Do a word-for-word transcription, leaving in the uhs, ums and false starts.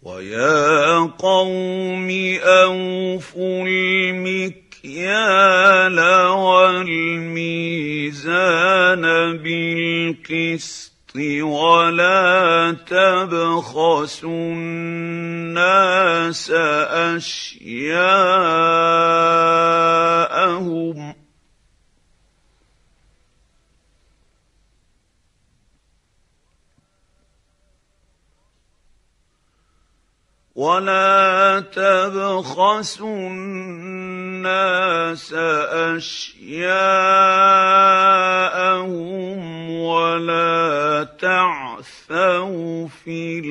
وَيَا قَوْمِ أَوْفُوا الْمِكْيَالَ وَالْمِيزَانَ بِالْقِسْطِ وَلَا تَبْخَسُوا النَّاسَ أَشْيَاءَهُمْ وَلَا تَبْخَسُوا النَّاسَ أَشْيَاءَهُمْ وَلَا تَعْثَوْا فِي